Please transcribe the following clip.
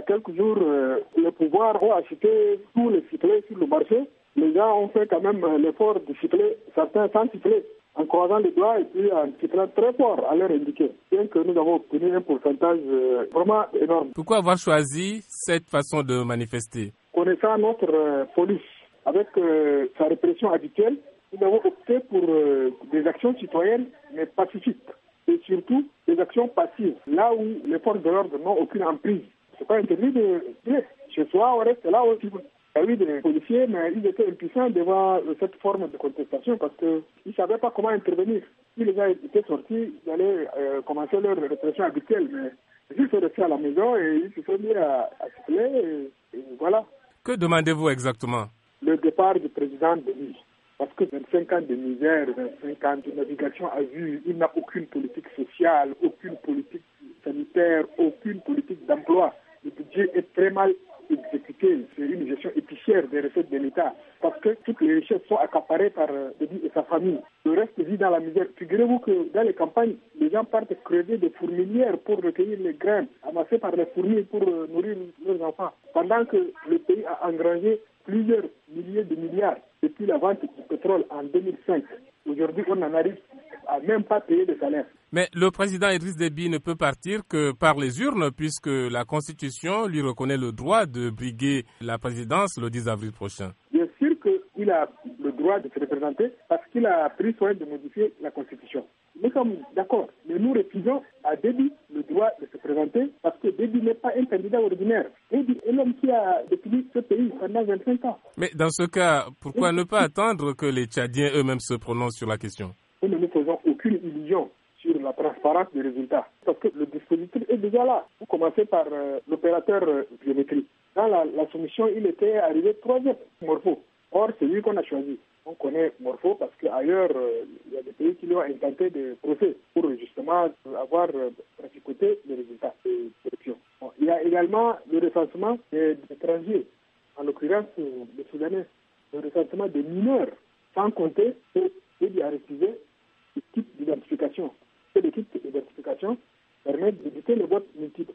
quelques jours, le pouvoir a acheté tous les sifflets sur le marché. Les gens ont fait quand même l'effort de siffler, certains sans siffler, en croisant les doigts et puis en sifflant très fort à leur indiquer. Bien que nous avons obtenu un pourcentage vraiment énorme. Pourquoi avoir choisi cette façon de manifester? Connaissant notre police, avec sa répression habituelle, nous avons opté pour des actions citoyennes, mais pacifiques. Et surtout, des actions passives, là où les forces de l'ordre n'ont aucune emprise. C'est pas interdit de tuer. Chez soi, on reste là aussi. Il y a eu des policiers, mais ils étaient impuissants devant cette forme de contestation parce qu'ils ne savaient pas comment intervenir. Si les gens étaient sortis, ils allaient commencer leur répression habituelle. Mais ils sont restés à la maison et ils se sont mis à siffler et voilà. Que demandez-vous exactement? Le départ du président de l'île. Parce que 25 ans de misère, 25 ans de navigation à vue, il n'a aucune politique sociale, aucune politique sanitaire, aucune politique d'emploi. Le budget est très mal exécuté. C'est une gestion épicière des recettes de l'État. Parce que toutes les richesses sont accaparées par Déby et sa famille. Le reste vit dans la misère. Figurez-vous que dans les campagnes, les gens partent creuser des fourmilières pour recueillir les graines amassées par les fourmis pour nourrir leurs enfants. Pendant que le pays a engrangé plusieurs milliers de milliards depuis la vente du pétrole en 2005. Aujourd'hui, on n'en arrive à même pas payer de salaire. Mais le président Idriss Déby ne peut partir que par les urnes puisque la Constitution lui reconnaît le droit de briguer la présidence le 10 avril prochain. Bien sûr qu'il a le droit de se représenter parce qu'il a pris soin de modifier la Constitution. Nous sommes d'accord, mais nous refusons à Déby le droit de se présenter parce que Déby n'est pas un candidat ordinaire. Déby est l'homme qui a défini ce pays pendant 25 ans. Mais dans ce cas, pourquoi ne pas attendre que les Tchadiens eux-mêmes se prononcent sur la question? Nous ne nous faisons aucune illusion sur la transparence des résultats. Parce que le dispositif est déjà là. Vous commencez par l'opérateur biométrique. Dans la soumission, il était arrivé troisième, Morpho. Or, c'est lui qu'on a choisi. On connaît Morpho parce qu'ailleurs, il y a des pays qui lui ont intenté des procès pour justement avoir pratiqué les résultats des élections. Bon, il y a également le recensement des étrangers, en l'occurrence des Soudanais, le recensement des mineurs, sans compter que il a refusé le type d'identification. Et le type d'identification permet d'éviter le vote multiple.